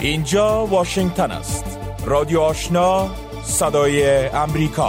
اینجا واشنگتن است. رادیو آشنا، صدای امریکا.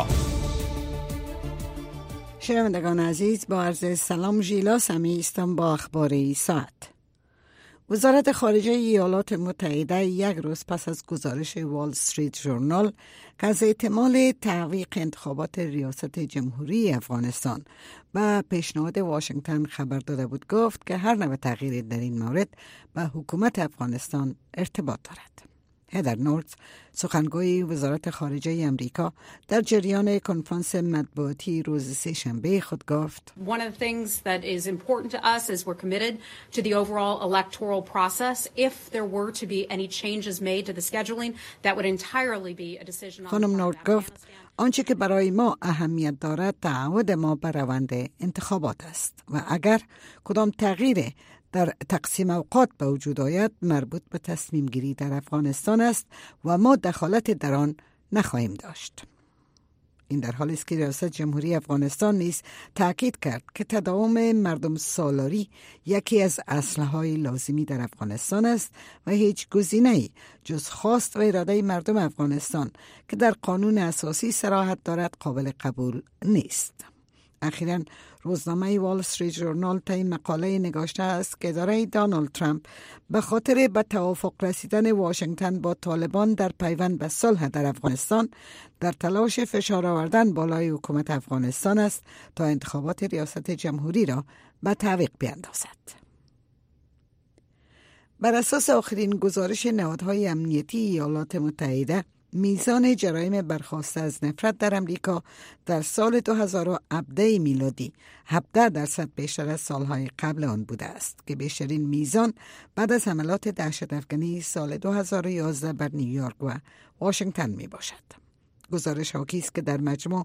شنوندگان عزیز، با عرض سلام، ژیلا سمی هستم با اخبار ساعت. وزارت خارجه ایالات متحده یک روز پس از گزارش وال استریت ژورنال که از احتمال تعویق انتخابات ریاست جمهوری افغانستان و پیشنهاد واشنگتن خبر داده بود، گفت که هر نوع تغییر در این مورد به حکومت افغانستان ارتباط دارد. هدر نورتز، سخنگوی وزارت خارجه امریکا، در جریان کنفرانس مطبوعاتی روز سه‌شنبه خود گفت: One of the things that is important to us is we're committed to the overall electoral process. If there were to be any changes made to the scheduling, that would entirely be a decision on خانم نورت گفت: آنچه که برای ما اهمیت دارد تعهد ما بر روند انتخابات است و اگر کدام تغییر در تقسیم اوقات به وجود آید مربوط به تصمیم گیری در افغانستان است و ما دخالت در آن نخواهیم داشت. این در حالی است که ریاست جمهوری افغانستان نیز تاکید کرد که تداوم مردم سالاری یکی از اصلهای لازمی در افغانستان است و هیچ گزینه‌ای جز خواست و اراده مردم افغانستان که در قانون اساسی صراحت دارد قابل قبول نیست. اخیراً روزنامه وال استریت ژورنال طی مقاله نگاشته است که اداره دونالد ترامپ به خاطر به توافق رسیدن واشنگتن با طالبان در پیوند به صلح در افغانستان در تلاش فشار آوردن بالای حکومت افغانستان است تا انتخابات ریاست جمهوری را به تعویق بیندازد. بر اساس آخرین گزارش نهادهای امنیتی ایالات متحده، میزان جرایم برخاسته از نفرت در امریکا در سال 2017 میلادی 17% بیشتر از سالهای قبل آن بوده است که بیشترین میزان بعد از حملات دهشت‌افکنی سال 2011 بر نیویورک و واشنگتن می باشد. گزارش حاکی است که در مجموع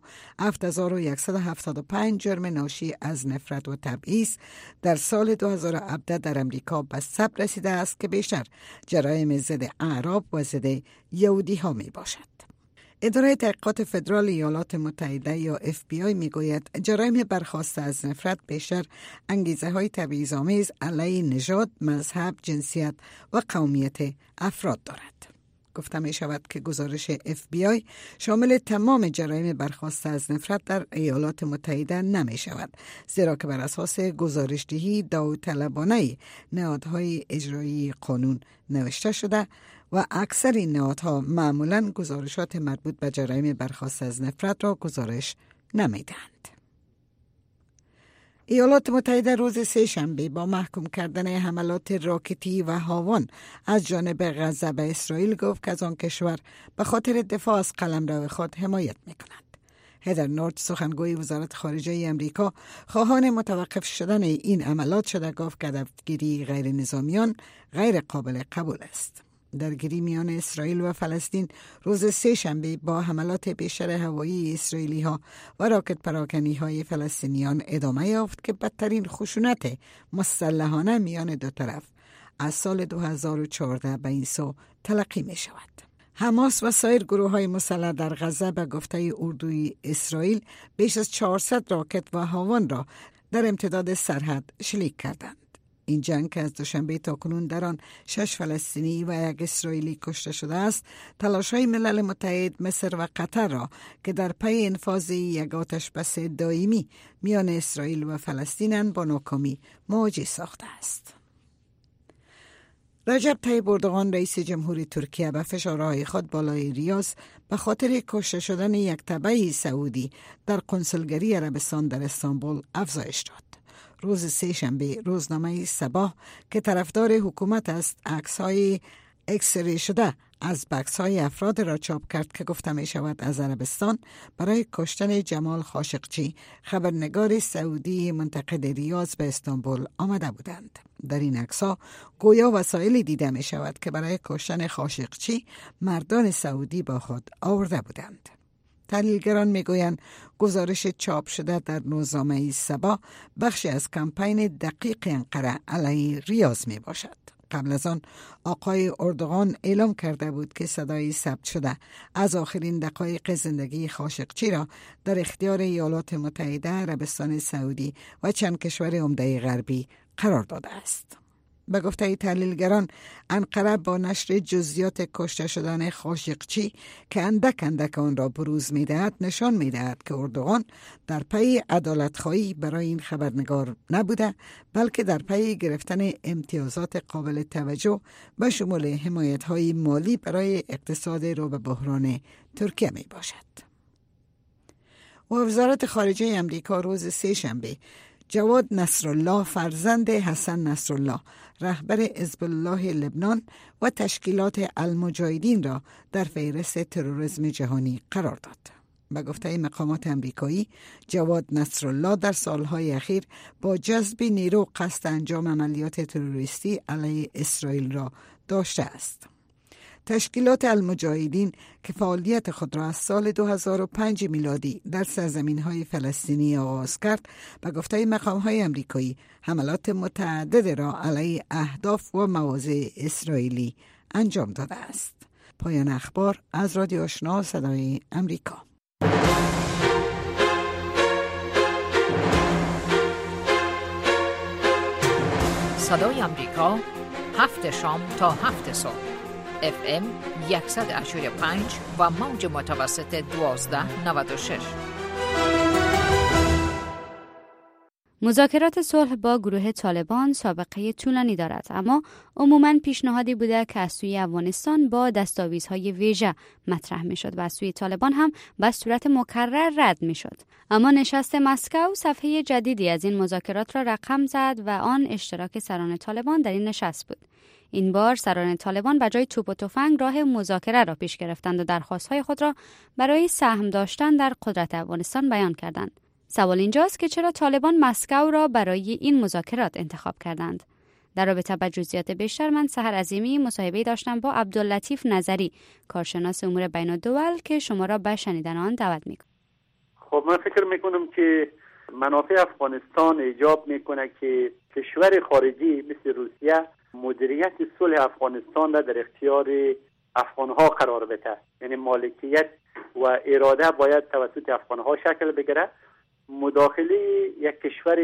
7175 جرم ناشی از نفرت و تبعیض در سال 2017 در امریکا به ثبت رسیده است که بیشتر جرایم ضد اعراب و ضد یهودی ها می باشد. اداره تحقیقات فدرال ایالات متحده یا FBI می گوید جرایم برخاسته از نفرت بیشتر انگیزه های تبعیض‌آمیز علیه نژاد، مذهب، جنسیت و قومیت افراد دارد. گفته می شود که گزارش FBI شامل تمام جرایم برخاسته از نفرت در ایالات متحده نمی شود، زیرا که بر اساس گزارشدهی داوطلبانه نهادهای اجرایی قانون نوشته شده و اکثر این نهادها معمولاً گزارشات مربوط به جرایم برخاسته از نفرت را گزارش نمی دهند. ایالات متحده روز سه‌شنبه با محکوم کردن حملات راکتی و هاون از جانب غزه به اسرائیل گفت که از آن کشور به خاطر دفاع از قلمرو خود حمایت می‌کند. هدر نورت، سخنگوی وزارت خارجه امریکا، خواهان متوقف شدن این حملات شده، گفت که هدفگیری غیر نظامیان غیر قابل قبول است. درگیری میان اسرائیل و فلسطین روز سه‌شنبه با حملات بیشتر هوایی اسرائیلی ها و راکت پراکنی های فلسطینیان ادامه یافت که بدترین خشونت مسلحانه میان دو طرف از سال 2014 به این سو تلقی می شود. حماس و سایر گروه های مسلح در غزه به گفته اردوی اسرائیل بیش از 400 راکت و هاون را در امتداد سرحد شلیک کردند. این جنگ که از دوشنبه تا کنون در آن 6 فلسطینی و 1 اسرائیلی کشته شده است، تلاش‌های ملل متحد، مصر و قطر را که در پی انفاذ یک آتش‌بس دائمی میان اسرائیل و فلسطین با ناکامی مواجه ساخته است. رجب طیب اردوغان، رئیس جمهوری ترکیه، به فشارهای خود بالای ریاض به خاطر کشته شدن یک تبع سعودی در کنسولگری عربستان در استانبول افزایش داد. روز سه‌شنبه روزنامه صباح که طرفدار حکومت است، عکس‌های اکس‌ری شده از بکس‌های افراد را چاپ کرد که گفته می شود از عربستان برای کشتن جمال خاشقچی، خبرنگار سعودی منتقد ریاض، به استانبول آمده بودند. در این عکس‌ها گویا وسایلی دیده می شود که برای کشتن خاشقچی مردان سعودی با خود آورده بودند. تحلیلگران میگویند گزارش چاپ شده در روزنامه صباح بخشی از کمپین دقیق انقره علیه ریاض می باشد. قبل از آن آقای اردوغان اعلام کرده بود که صدای ثبت شده از آخرین دقایق زندگی خاشقچی را در اختیار ایالات متحده، عربستان سعودی و چند کشور عمده غربی قرار داده است. به گفته تحلیلگران، انقره با نشر جزئیات کشته شدن خاشقچی که اندک آن را بروز می‌دهد نشان می‌دهد که اردوغان در پی عدالت‌خواهی برای این خبرنگار نبوده، بلکه در پی گرفتن امتیازات قابل توجه به شمول حمایت‌های مالی برای اقتصاد رو به بحران ترکیه میباشد. و وزارت خارجه امریکا روز سه‌شنبه جواد نصرالله فرزند حسن نصرالله رهبر حزب الله لبنان و تشکیلات المجاهدین را در فهرست تروریسم جهانی قرار داد. به گفته مقامات امریکایی، جواد نصرالله در سالهای اخیر با جذب نیرو قصد انجام عملیات تروریستی علیه اسرائیل را داشته است. تشکیلات المجاهدین که فعالیت خود را از سال 2005 میلادی در سرزمین‌های فلسطینی آغاز کرد، به گفته مقام‌های امریکایی حملات متعدد را علیه اهداف و مواضع اسرائیلی انجام داده است. پایان اخبار از رادیو آشنا صدای امریکا. صدای امریکا 7 شام تا 7 صبح FM 100.5 و موج متوسط 1296. مذاکرات صلح با گروه طالبان سابقه طولانی دارد، اما عموماً پیشنهادی بوده که از سوی افغانستان با دستاویزهای ویژه مطرح می شد و از سوی طالبان هم به صورت مکرر رد می شد. اما نشست مسکو صفحه جدیدی از این مذاکرات را رقم زد و آن اشتراک سران طالبان در این نشست بود. این بار سران طالبان به جای توپ و تفنگ راه مذاکره را پیش گرفتند و درخواست‌های خود را برای سهم داشتن در قدرت افغانستان بیان کردند. سوال اینجاست که چرا طالبان مسکو را برای این مذاکرات انتخاب کردند؟ در رابطه با جزئیات بیشتر من سحر عظیمی مصاحبه داشتم با عبداللطیف نظری، کارشناس امور بین الدول، که شما را به شنیدن آن دعوت می‌کنم. خب من فکر میکنم که منافع افغانستان ایجاب میکنه که کشور خارجی مثل روسیه مدیریت صلح افغانستان را در اختیار افغانها قرار بده. یعنی مالکیت و اراده باید توسط افغانها شکل بگیره. مداخله یک کشور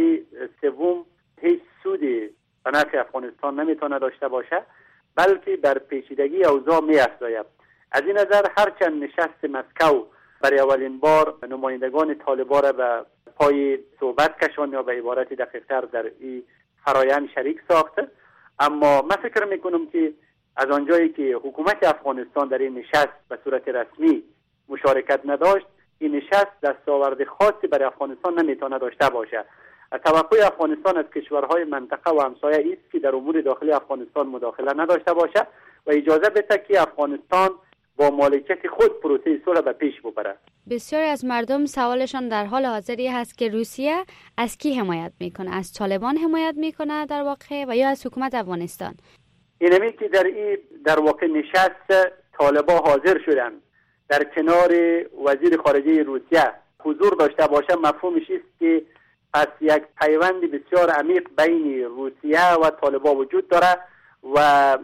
سوم هیچ سودی به نفع افغانستان نمیتونه داشته باشه، بلکه بر پیچیدگی اوضاع می‌افزاید. از این نظر هرچند نشست مسکو برای اولین بار نمایندگان طالبان را به پای صحبت کشان یا به عبارت دقیق‌تر در این فرایند شریک ساخته، اما من فکر میکنم که از آنجایی که حکومت افغانستان در این نشست به صورت رسمی مشارکت نداشت، این نشست دستاورد خاصی برای افغانستان نمیتونه داشته باشه. توقع افغانستان از کشورهای منطقه و همسایه است که در امور داخلی افغانستان مداخله نداشته باشه و اجازه بده که افغانستان با مالکیت خود پروسه صلح به پیش ببره. بسیاری از مردم سوالشان در حال حاضری هست که روسیه از کی حمایت میکنه؟ از طالبان حمایت میکنه در واقع و یا از حکومت افغانستان؟ اینمی که در واقع نشست طالبان حاضر شدن در کنار وزیر خارجه روسیه حضور داشته باشه، مفهومش است که پس یک پیوند بسیار عمیق بین روسیه و طالبان وجود داره و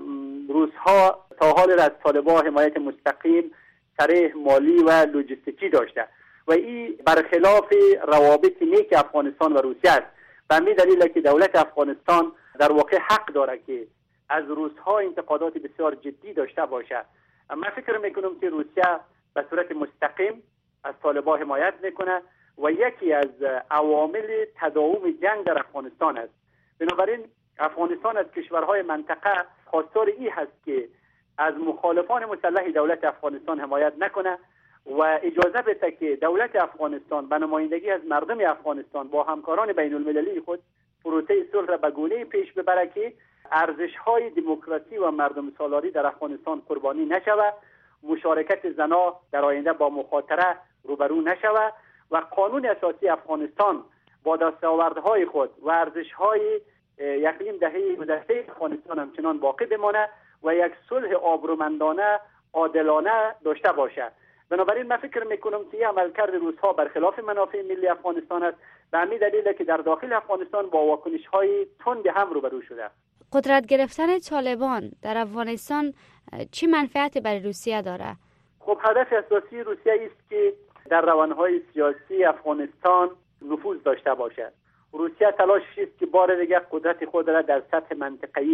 روس‌ها تا حال از طالبان حمایت مستقیم، صریح، مالی و لوجستیکی داشته و این برخلاف روابط نیک افغانستان و روسیه است. به همین دلیل که دولت افغانستان در واقع حق داره که از روس‌ها انتقادات بسیار جدی داشته باشه. من فکر میکنم که روسیه به صورت مستقیم از طالبان حمایت میکنه و یکی از عوامل تداوم جنگ در افغانستان است. بنابراین افغانستان از کشورهای منطقه خواستار این هست که از مخالفان مسلح دولت افغانستان حمایت نکنه و اجازه بده که دولت افغانستان به نمایندگی از مردم افغانستان با همکاران بین المللی خود پروسه صلح را به گونه‌ای پیش ببره که ارزش‌های دموکراسی و مردم سالاری در افغانستان قربانی نشود، مشارکت زنان در آینده با مخاطره روبرو نشود و قانون اساسی افغانستان با دستاوردهای خود و ارزش‌های یک نیم دهه گذشته افغانستان همچنان باقی بمانه و یک صلح آبرومندانه، عادلانه داشته باشد. بنابراین من فکر میکنم که این عملکرد روس‌ها برخلاف منافع ملی افغانستان است. به همین دلیل که در داخل افغانستان با واکنش‌های تند هم روبرو شده. قدرت گرفتن طالبان در افغانستان چه منفعتی برای روسیه داره؟ خب هدف اساسی روسیه است که در روندهای سیاسی افغانستان نفوذ داشته باشد. روسیه تلاشش است که بار دیگر قدرت خود را در سطح منطقه‌ای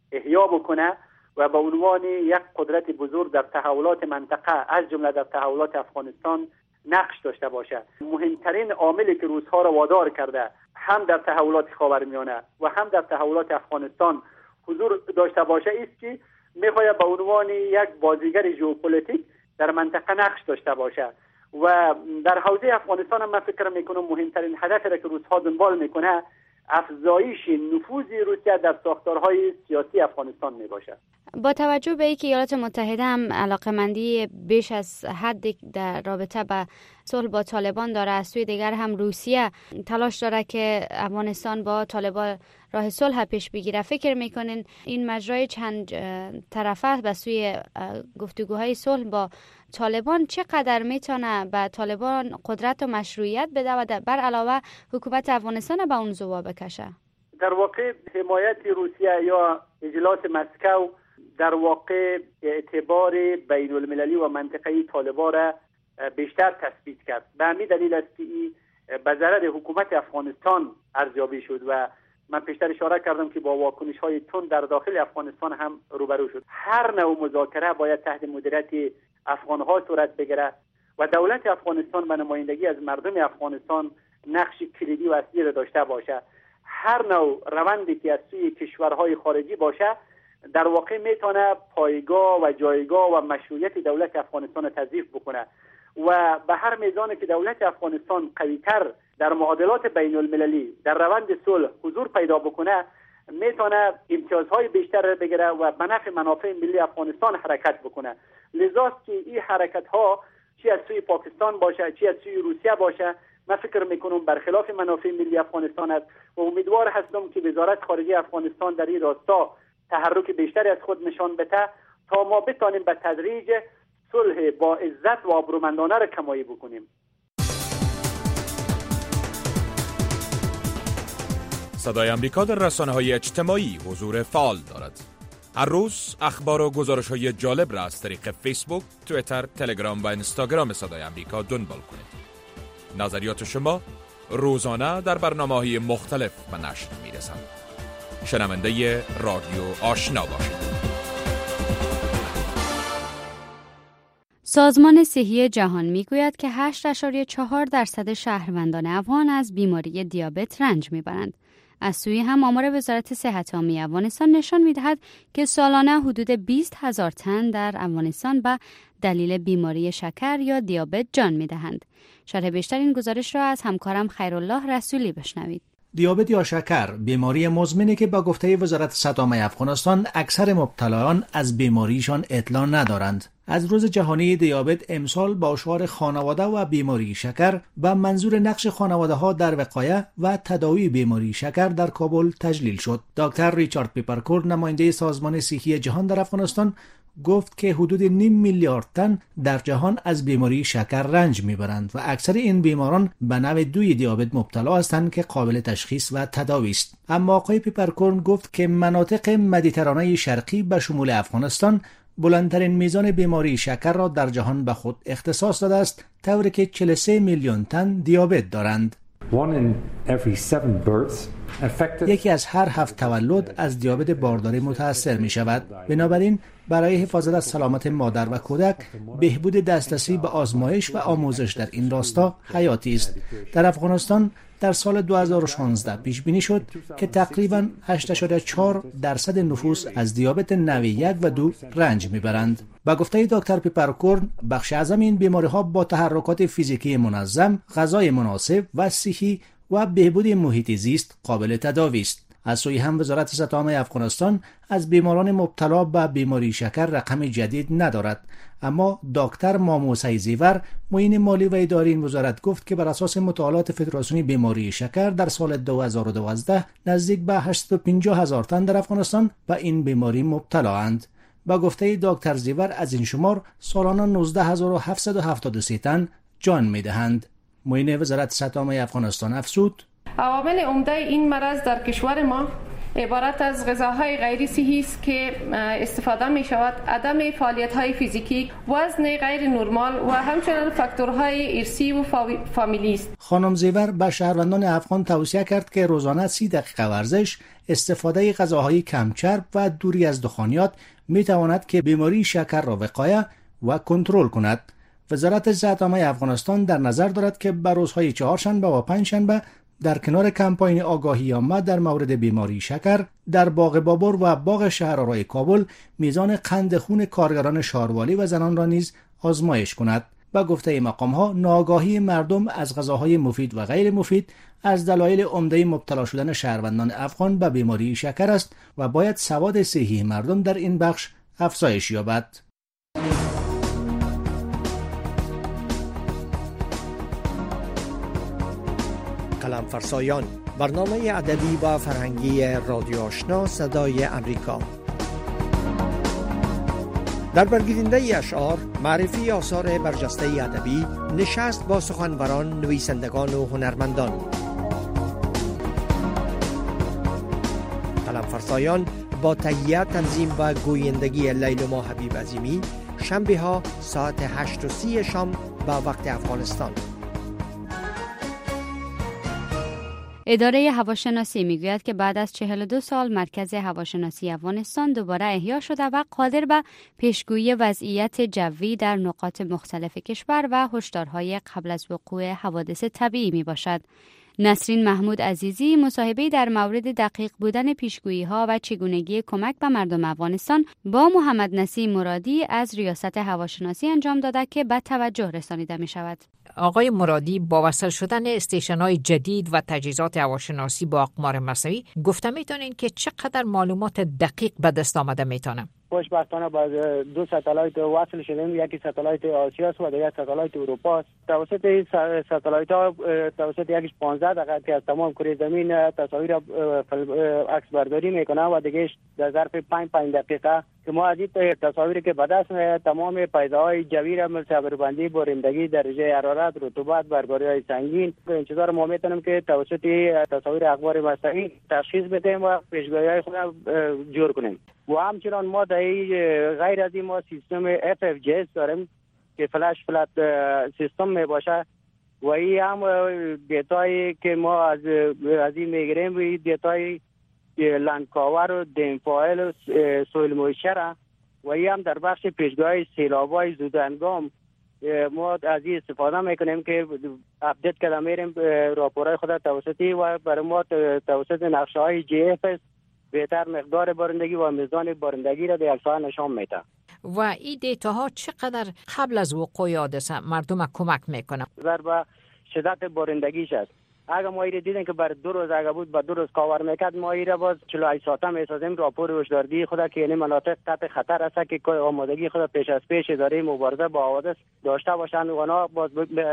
احیا بکنه و به عنوان یک قدرت بزرگ در تحولات منطقه از جمله در تحولات افغانستان نقش داشته باشه. مهمترین عاملی که روس‌ها را وادار کرده هم در تحولات خاورمیانه و هم در تحولات افغانستان حضور داشته باشه است که میخواهد به عنوان یک بازیگر ژئوپلیتیک در منطقه نقش داشته باشه و در حوزه افغانستان هم من فکر میکنم مهمترین هدفی را که روس‌ها دنبال میکنه افزایش نفوذ روسیه در ساختارهای سیاسی افغانستان میباشد. با توجه به اینکه ایالات متحده هم علاقمندی بیش از حد در رابطه با صلح با طالبان داره، از سوی دیگر هم روسیه تلاش داره که افغانستان با طالبان راه صلح پیش بگیره، فکر میکنین این مجرای چند طرفه به سوی گفتگوهای صلح با طالبان چقدر میتونه به طالبان قدرت و مشروعیت بده و بر علاوه حکومت افغانستان به اون زوا بکشه؟ در واقع حمایت روسیه یا اجلاس مسکو در واقع اعتبار بین المللی و منطقه‌ای طالبان را بیشتر تثبیت کرد. به همین دلیل است که به ضرر حکومت افغانستان ارزیابی شد و من پیشتر اشاره کردم که با واکنش‌های تند در داخل افغانستان هم روبرو شد. هر نوع مذاکره باید تحت مدیریت افغان‌ها صورت بگیرد و دولت افغانستان به نمایندگی از مردم افغانستان نقش کلیدی و اصلی را داشته باشد. هر نوع روندی که از سوی کشورهای خارجی باشه در واقع میتونه پایگاه و جایگاه و مشروعیت دولت افغانستان را تضعیف بکنه و به هر میزانی که دولت افغانستان قوی‌تر در معادلات بین المللی در روند صلح حضور پیدا بکنه میتونه امتیازهای بیشتر را بگیره و به نفع منافع ملی افغانستان حرکت بکنه. لذاست که این حرکت ها چی از سوی پاکستان باشه چی از سوی روسیه باشه من فکر میکنم برخلاف منافع ملی افغانستان است و امیدوار هستم که وزارت خارجه افغانستان در این راستا تحرک بیشتری از خود نشان بده تا ما بتانیم به تدریج صلح با عزت و آبرومندانه را کمایی بکنیم. صدای امریکا در رسانه‌های اجتماعی حضور فعال دارد. هر روز اخبار و گزارش‌های جالب را از طریق فیسبوک، توییتر، تلگرام و اینستاگرام صدای امریکا دنبال کنید. نظریات شما روزانه در برنامه‌های مختلف به نشر می‌رسند. شنونده رادیو آشنا باشید. سازمان صحی جهان میگوید که 8.4% شهروندان افغان از بیماری دیابت رنج میبرند. از سوی هم آمار وزارت صحت عامه افغانستان نشان میدهد که سالانه حدود 20,000 تن در افغانستان به دلیل بیماری شکر یا دیابت جان میدهند. شرح بیشتر این گزارش را از همکارم خیرالله رسولی بشنوید. دیابت یا شکر بیماری مزمنی که با گفته وزارت صحت عامه افغانستان اکثر مبتلایان از بیماریشان اطلاع ندارند. از روز جهانی دیابت امسال با شعار خانواده و بیماری شکر و منظور نقش خانواده‌ها در وقایه و تداوی بیماری شکر در کابل تجلیل شد. دکتر ریچارد پیپرکورن نماینده سازمان صحی جهان در افغانستان گفت که حدود 0.5 میلیارد تن در جهان از بیماری شکر رنج میبرند و اکثر این بیماران به نوع 2 دیابت مبتلا هستند که قابل تشخیص و تداوی است. اما آقای پیپرکورن گفت که مناطق مدیترانه شرقی به شمول افغانستان بلندترین میزان بیماری شکر را در جهان به خود اختصاص داده است، طوری که 43 میلیون تن دیابت دارند. یکی از هر 7 تولد از دیابت بارداری متأثر می شود. بنابراین برای حفاظت از سلامت مادر و کودک بهبود دسترسی به آزمایش و آموزش در این راستا حیاتی است. در افغانستان در سال 2016 پیش بینی شد که تقریباً 8.4% نفوس از دیابت نوع 1 و 2 رنج میبرند. با گفته دکتر پیپرکورن بخش اعظم این بیماری ها با تحرکات فیزیکی منظم، غذای مناسب و صحی و بهبود محیط زیست قابل تداوی است. از سوی هم وزارت صحت عامه افغانستان از بیماران مبتلا به بیماری شکر رقم جدید ندارد، اما دکتر ماموسی زیور معین مالی و اداری این وزارت گفت که بر اساس مطالعات فدراسیون بیماری شکر در سال 2012 نزدیک به 850,000 تن در افغانستان به این بیماری مبتلا اند. با گفته دکتر زیور از این شمار سالانه 19,773 تن جان میدهند. معین وزارت صحت عامه افغانستان افزود: عوامل عمده این مرض در کشور ما عبارت از غذاهای غیر صحی است که استفاده می شود. عدم فعالیت‌های فیزیکی، وزن غیر نرمال و همچنین فاکتورهای ارثی و فامیلی است. خانم زیور به شهروندان افغان توصیه کرد که روزانه 30 دقیقه ورزش، استفاده غذاهای کم چرب و دوری از دخانیات می تواند که بیماری شکر را وقایه و کنترل کند. وزارت صحت عامه افغانستان در نظر دارد که به روزهای چهارشنبه و پنجشنبه در کنار کمپاین آگاهی عامه در مورد بیماری شکر در باغ بابر و باغ شهرآرای کابل میزان قند خون کارگران شاروالی و زنان را نیز آزمایش کند. با گفته مقام‌ها ناآگاهی مردم از غذاهای مفید و غیر مفید از دلایل عمده مبتلا شدن شهروندان افغان به بیماری شکر است و باید سواد صحی مردم در این بخش افزایش یابد. قلم فرسایان، برنامه ادبی و فرهنگی رادیو آشنا صدای امریکا. در برگزیدنده اشعار، معرفی آثار برجسته ادبی، نشست با سخنوران، نویسندگان و هنرمندان. قلم فرسایان با تهیه، تنظیم و گویندگی لیلا حبیب عظیمی، شنبه ها ساعت 8:30 شام به وقت افغانستان. اداره هواشناسی میگوید که بعد از 42 سال مرکز هواشناسی افغانستان دوباره احیا شده و قادر به پیشگویی وضعیت جوی در نقاط مختلف کشور و هشدارهای قبل از وقوع حوادث طبیعی می باشد. نسرین محمود عزیزی مصاحبه در مورد دقیق بودن پیشگویی‌ها و چگونگی کمک به مردم افغانستان با محمد نسیم مرادی از ریاست هواشناسی انجام داده که به توجه رسانیده می شود. آقای مرادی، با وصل شدن استیشن‌های جدید و تجهیزات هواشناسی با اقمار مصنوعی گفته میتونین که چقدر معلومات دقیق به دست آمده میتونه؟ خوشبختانه با 2 ساتلایت وصل شدیم. یکی ساتلایت آسیا است و دیگر ساتلایت اروپا است. توسط این ساتلایت ها توسط یکیش 15 دقیقه که از تمام کره زمین تصاویر عکس برداری میکنه و دیگهش در ظرف 5 دقیقه که ما از این تصاویری که به دست میاد تمام پیداهای جوی را مثل بربندی، بارندگی، درجه حرارت، رطوبت، برگاری‌های سنگین به انتظار ما میتونیم که توسط تصاویر اخبار مصنوعی تشخیص بدیم و پیشگویی‌های خود را جور کنیم. و همچنان ما در غیر از این ما سیستم FFJS داریم که فلش فلت سیستم می باشه و این هم دیتایی که ما از این میگیریم دیتای لندکاور و دینفایل و سویل مویشر و این هم در بخش پیشگویی سیلاب‌های زودهنگام ما از این استفاده میکنیم که اپدیت کرده میریم راپورهای خود توسطی و برای ما توسط نقشه‌های GFS بهتر مقدار بارندگی و میزان بارندگی را در عکس‌ها نشان میده. و این دیتاها چقدر قبل از وقوع حادثه مردم کمک میکنه؟ به شدت بارندگیش است. اگر ما ایره دیدن که بر 2 روز اگر بود با 2 روز کاور میکرد ما ایره باز 48 ساعته میسازیم راپور هشداردهی خود که یعنی مناطق تحت خطر است که آمادگی خود پیش از پیش اداره مبارزه با حوادث داشته باشند و اونا باز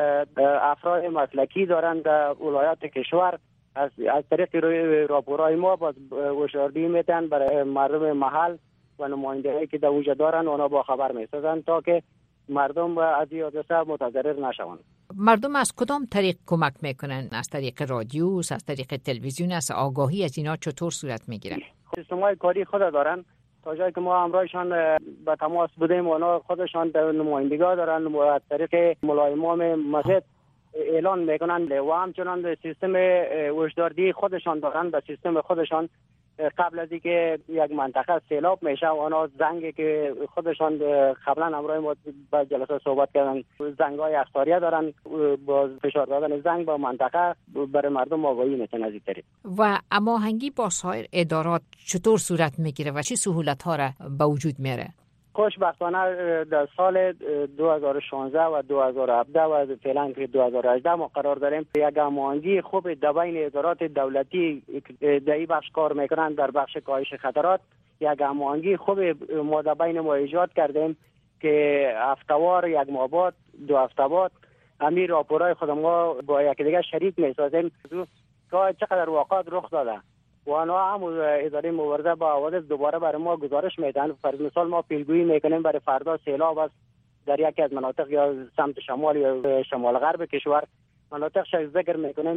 افراد مسلکی دارند در ولایات کشور از طریق راپورهای ما باز هشداردهی میتن برای مردم محل و نماینده‌ای که در اونجا دارن اونا با خبر میسازن تا که مردم از این حادثه متضرر نشوند. مردم از کدام طریق کمک میکنن؟ از طریق رادیو، از طریق تلویزیون، از آگاهی از اینا چطور صورت میگیره؟ سیستم‌های کاری خود دارن تا جایی که ما همراهشان به تماس بودیم اونا خودشان نمایندگان دارن و از طریق ملایمان مسجد اعلان میکنن و همچنان سیستم هشداردهی خودشان دارن به سیستم خودشان قبل از اینکه یک منطقه سیلاب میشه اونا زنگی که خودشان قبلا همراه ما با جلسه صحبت کردن زنگای اخطاریه دارن با فشار دادن زنگ با منطقه برای مردم آگاهی میتونه از این طریق. و هماهنگی با سایر ادارات چطور صورت میگیره و چه سهولت‌ها را به وجود میاره؟ خوشبختانه در سال 2016 و 2017 و فعلا که 2018 ما قرار داریم یک هماهنگی خوب بین ادارات دولتی در این بخش کار میکنن در بخش کاهش خطرات یک هماهنگی خوب ما بین ما ایجاد کردیم که هفته‌وار یک ماه بعد 2 هفته بعد همین راپورهای خود ما با یکدیگر شریک میسازیم که چقدر واقعات رخ داده و آنها هم اداره مبارزه با حوادث دوباره برای ما گزارش میدن. فرض مثال ما پیشگویی میکنیم برای فردا سیلاب است در یکی از مناطق یا سمت شمال یا شمال غرب کشور مناطق ذکر میکنیم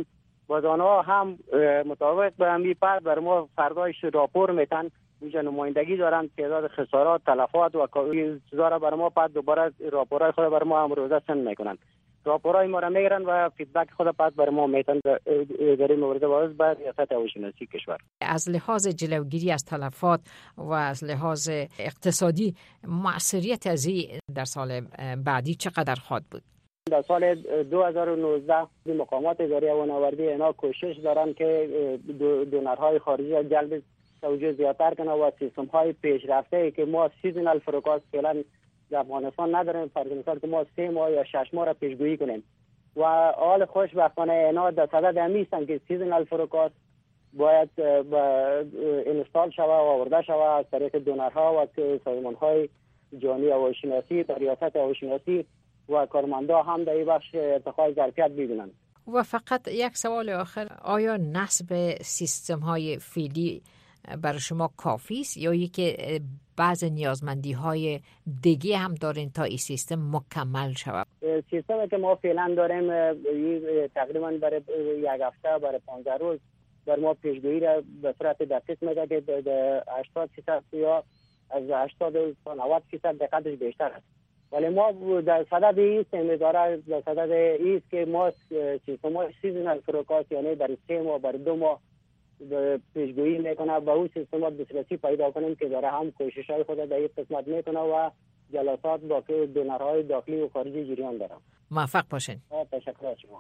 باز آنها هم مطابق به همین پس بر ما فردایش راپور میتن، اینجا نمایندگی دارن، تعداد خسارات، تلفات و چیزا را بر ما پس دوباره راپورای خود بر ما امروزه سند میکنن. راپورای ما را میگیرن و فیدبک خود پس بر ما میتن در این مورد باز به ریاست هواشناسی کشور. از لحاظ جلوگیری از تلفات و از لحاظ اقتصادی مؤثریت از این در سال بعدی چقدر خواهد بود؟ در سال 2019 مقامات اداره هوانوردی اینا کوشش دارن که دونرهای خارجی را جلب توجه زیادتر کنه و سیستم های پیشرفته که ما سیزنال فروکاست فعلا در افغانستان نداریم، فرض مثال که ما 3 ماه یا 6 ماه را پیشگویی کنیم و حال خوشبختانه اینا در صدد هستن که سیزنال فروکاست باید اینستال شوه و آورده شوه از طریق دونرها و سازمان‌های جهانی هواشناسی، ریاست هواشناسی و کارمندا هم در این بخش ارتقای ظرفیت ببینند. و فقط یک سوال آخر، آیا نصب سیستم های فعلی برای شما کافی است یا اینکه بعض نیازمندی های دیگه هم دارین تا این سیستم مکمل شود؟ سیستمی که ما فعلا داریم تقریبا برای یک هفته، برای 15 روز بر ما پیشگویی را به صورت دقیق میده که 80% یا از 80 تا 90% دقتش بیشتر است. ولی ما در صدد ایست که ما سیستم‌های سیزنال فروکاست یعنی برای 3 ماه برای 2 ماه پیشگویی میکنه با اون سیستمات دسترسی پیدا کنیم که داره هم کوشش‌های خود در این قسمت میکنه و جلسات با دونرهای داخلی و خارجی جریان داره. موفق باشین. تشکر از شما.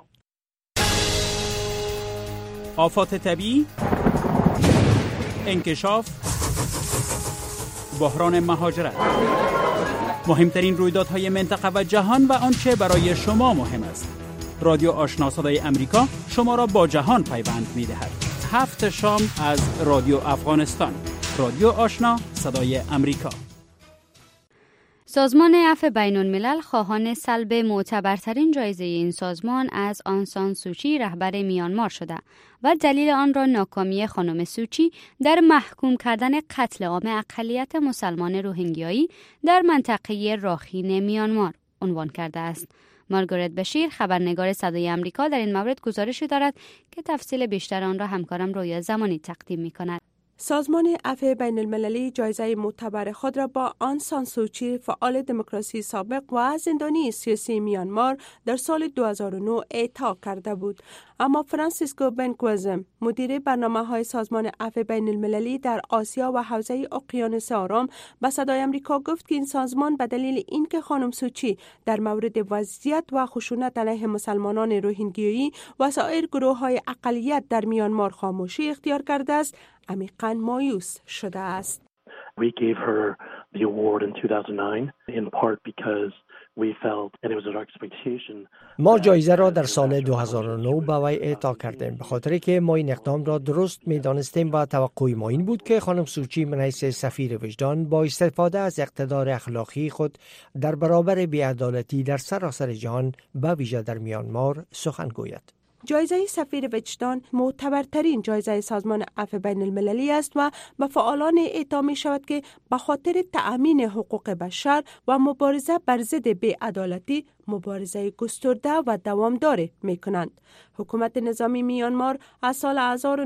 آفات طبیعی، انکشاف، بحران مهاجرت، مهمترین رویدادهای منطقه و جهان و آنچه برای شما مهم است. رادیو آشنا صدای امریکا شما را با جهان پیوند می‌دهد. 7 شام از رادیو افغانستان. رادیو آشنا صدای امریکا. سازمان عفو بین الملل خواهان سلب معتبرترین جایزه این سازمان از آن سان سوچی رهبر میانمار شده و دلیل آن را ناکامی خانم سوچی در محکوم کردن قتل عام اقلیت مسلمان روهینگیایی در منطقه راخین میانمار عنوان کرده است. مارگارت بشیر خبرنگار صدای امریکا در این مورد گزارشی دارد که تفصیل بیشتر آن را همکارم رویا زمانی تقدیم می‌کند. سازمان عفو بین المللی جایزه معتبر خود را با آن سان سوچی فعال دموکراسی سابق و زندانی سیاسی میانمار در سال 2009 اعطا کرده بود. اما فرانسیسکو بنکوزم مدیر برنامه‌های سازمان عفو بین المللی در آسیا و حوزه اقیانوس آرام به صدای آمریکا گفت که این سازمان به دلیل اینکه خانم سوچی در مورد وضعیت و خشونت علیه مسلمانان روهینگیایی و سایر گروه‌های اقلیت در میانمار خاموشی اختیار کرده است، عمیقاً مایوس شده است. We gave her the award in 2009 in part because we felt and it was our expectation. ما جایزه را در سال 2009 به وی اعطا کردیم به خاطر که ما این اقدام را درست می‌دانستیم و توقع ما این بود که خانم سوچی من حیث سفیر وجدان با استفاده از اقتدار اخلاقی خود در برابر بی‌عدالتی در سراسر جهان به ویژه در میانمار سخن گوید. جایزه سفیر وجدان معتبرترین جایزه سازمان عفو بین المللی است و به فعالان اعطا می شود که به خاطر تأمین حقوق بشر و مبارزه بر ضد بی‌عدالتی مبارزه گسترده و دوامدار می کنند. حکومت نظامی میانمار از سال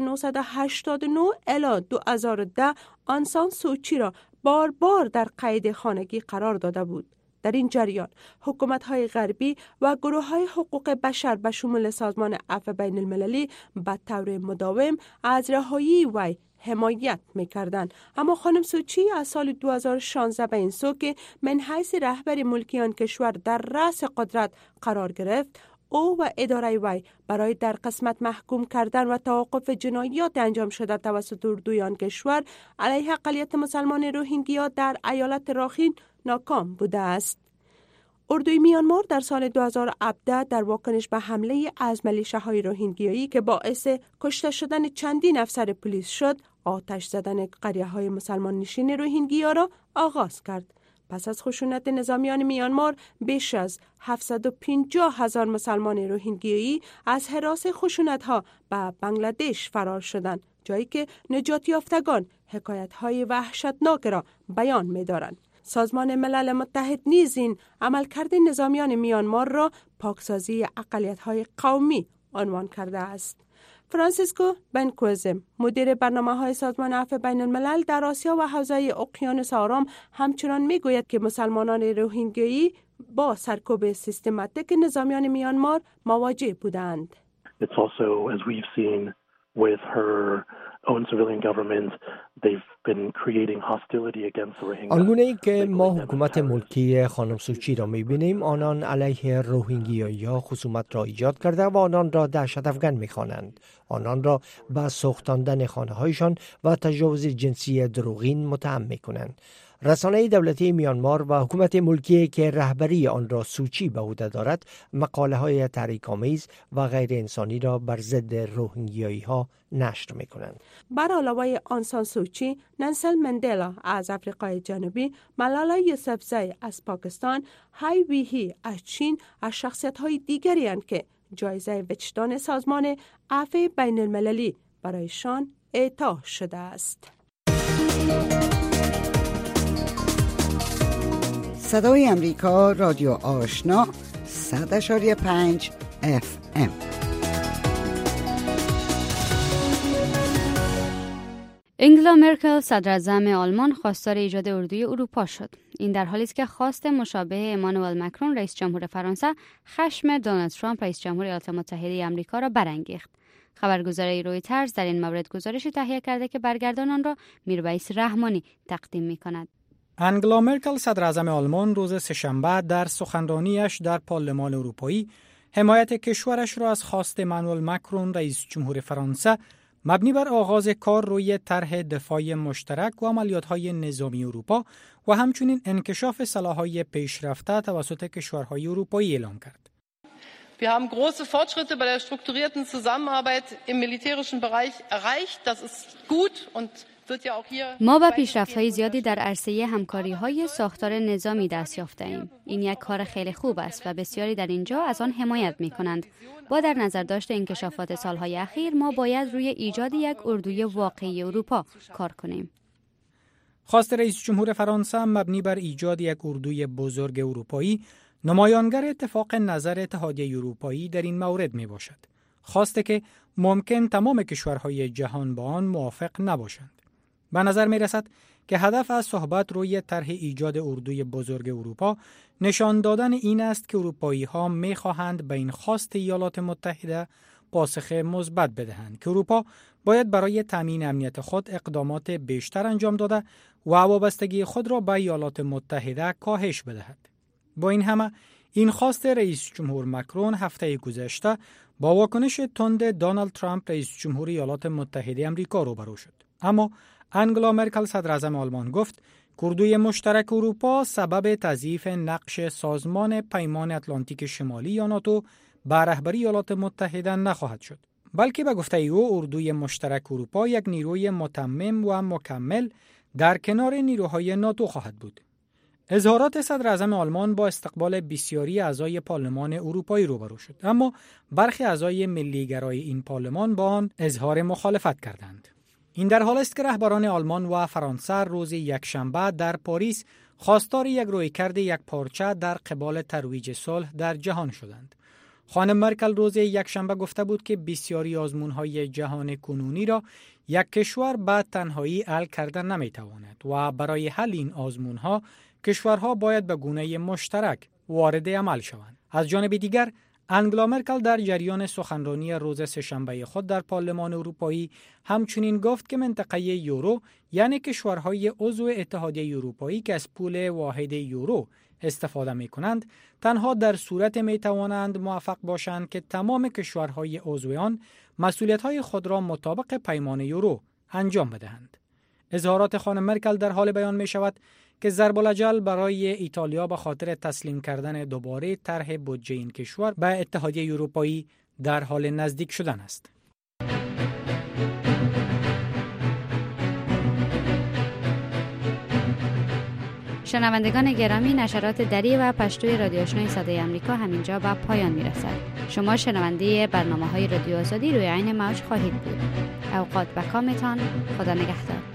1989 الی 2010 آن سان سوچی را بار بار در قید خانگی قرار داده بود. در این جریان حکومت‌های غربی و گروه‌های حقوق بشر به شمول سازمان عفو بین المللی به طور مداوم از رهایی وی حمایت می‌کردند. اما خانم سوچی از سال 2016 به این سو که من حیث رهبر ملکی آن کشور در رأس قدرت قرار گرفت، او و اداره وی برای در قسمت محکوم کردن و توقف جنایات انجام شده توسط اردوی آن کشور علیه اقلیت مسلمان روهینگیا در ایالت راخین ناکام بوده است. اردوی میانمار در سال 2017 در واکنش به حمله از میلیشیاهای روهینگیایی که باعث کشته شدن چندین افسر پلیس شد، آتش زدن قریه‌های مسلمان نشین روهینگیا را آغاز کرد. پس از خشونت نظامیان میانمار بیش از 750,000 مسلمان روهینگیایی از هراس خشونت‌ها به بنگلادش فرار شدند، جایی که نجات یافتگان حکایت‌های وحشتناک را بیان می‌دارند. سازمان ملل متحد نیز این عملکرد نظامیان میانمار را پاکسازی اقلیت‌های قومی عنوان کرده است. فرانسیسکو بنکوزم مدیر برنامه‌های سازمان عفو بین الملل در آسیا و حوزه اقیانوس آرام همچنان میگوید که مسلمانان روهینگیایی با سرکوب سیستماتیک نظامیان میانمار مواجه بودند. It's also, as we've seen with her own civilian government, they've been creating hostility against the Rohingya. آنگونه ای که ما حکومت ملکی خانم سوچی را می‌بینیم، آنان علیه روهینگیایی‌ها خصومت را ایجاد کرده و آنان را دهشت افکن می‌خوانند. آنان را به سوختاندن خانه‌هایشان و تجاوز جنسی دروغین متهم می‌کنند. رسانه دولتی میانمار و حکومت ملکی که رهبری آن را سوچی به عهده دارد، مقاله‌های تحریک‌آمیز و غیر انسانی را بر ضد روهینگیایی‌ها نشر می‌کنند. بر علاوه آن سان سوچی، نلسن مندلا از آفریقای جنوبی، ملالا یوسفزئی از پاکستان، های ویهی از چین از شخصیت‌های دیگری اند که جایزه وجدان سازمان عفو بین المللی برایشان اعطا شده است. صدای امریکا، رادیو آشنا، 100.5 FM. انگلا مرکل صدراعظم آلمان خواستار ایجاد اردوی اروپا شد. این در حالی است که خواست مشابه امانوئل مکرون رئیس جمهور فرانسه خشم دونالد ترامپ رئیس جمهور ایالات متحده آمریکا را برانگیخت. خبرگزاری رویترز در این مورد گزارشی تهیه کرده که برگردان آن را میربایس رحمانی تقدیم می‌کند. انگلا مرکل صدراعظم آلمان روز سه‌شنبه در سخنرانیش در پارلمان اروپایی حمایت کشورش را از خواست امانوئل مکرون رئیس جمهور فرانسه مبنی بر آغاز کار روی طرح دفاع مشترک و عملیات‌های نظامی اروپا و همچنین انکشاف سلاح‌های پیشرفته توسط کشورهای اروپایی اعلام کرد. Wir haben große Fortschritte bei der strukturierten Zusammenarbeit im militärischen Bereich erreicht. Das ist gut und ما به پیشرفت‌های زیادی در عرصه همکاری‌های ساختار نظامی دست یافته‌ایم. این یک کار خیلی خوب است و بسیاری در اینجا از آن حمایت می‌کنند. با در نظر داشت انکشافات سالهای اخیر، ما باید روی ایجاد یک اردوی واقعی اروپا کار کنیم. خواست رئیس جمهور فرانسه مبنی بر ایجاد یک اردوی بزرگ اروپایی نمایانگر اتفاق نظر اتحادیه اروپایی در این مورد میباشد. خواسته که ممکن تمام کشورهای جهان با آن موافق نباشند. به نظر می رسد که هدف از صحبت روی طرح ایجاد اردوی بزرگ اروپا نشان دادن این است که اروپایی ها می خواهند به این خواست ایالات متحده پاسخ مثبت بدهند که اروپا باید برای تامین امنیت خود اقدامات بیشتر انجام داده و وابستگی خود را به ایالات متحده کاهش بدهد. با این همه این خواست رئیس جمهور مکرون هفته گذشته با واکنش تند دونالد ترامپ رئیس جمهور ایالات متحده آمریکا روبرو شد. اما انگلا مرکل صدراعظم آلمان گفت اردوی مشترک اروپا سبب تضعیف نقش سازمان پیمان اتلانتیک شمالی یا ناتو به رهبری ایالات متحده نخواهد شد، بلکه به گفته او اردوی مشترک اروپا یک نیروی متمم و مکمل در کنار نیروهای ناتو خواهد بود. اظهارات صدراعظم آلمان با استقبال بسیاری اعضای پارلمان اروپایی روبرو شد، اما برخی اعضای ملی‌گرای این پارلمان با آن اظهار مخالفت کردند. این در حال است که رهبران آلمان و فرانسه روز یکشنبه در پاریس خواستار یک رویکرد یک پارچه در قبال ترویج صلح در جهان شدند. خانم مرکل روز یکشنبه گفته بود که بسیاری آزمون‌های جهان کنونی را یک کشور به تنهایی حل کردن نمی‌تواند و برای حل این آزمون‌ها کشورها باید به گونه مشترک وارد عمل شوند. از جانب دیگر انگلا مرکل در جریان سخنرانی روز سه‌شنبه خود در پارلمان اروپایی همچنین گفت که منطقه یورو یعنی کشورهای عضو اتحادیه اروپایی که از پول واحد یورو استفاده می کنند تنها در صورت می توانند موفق باشند که تمام کشورهای عضو آن مسئولیت‌های خود را مطابق پیمان یورو انجام بدهند. اظهارات خانم مرکل در حال بیان می شود که ضرب الاجل برای ایتالیا به خاطر تسلیم کردن دوباره طرح بودجه این کشور به اتحادیه اروپایی در حال نزدیک شدن است. شنوندگان گرامی، نشرات دری و پشتوی رادیو آشنای صدای آمریکا همینجا به پایان میرسد. شما شنونده برنامه‌های رادیو آزادی روی عین موج خواهید بود. اوقات بکامتان. خدا نگهدار.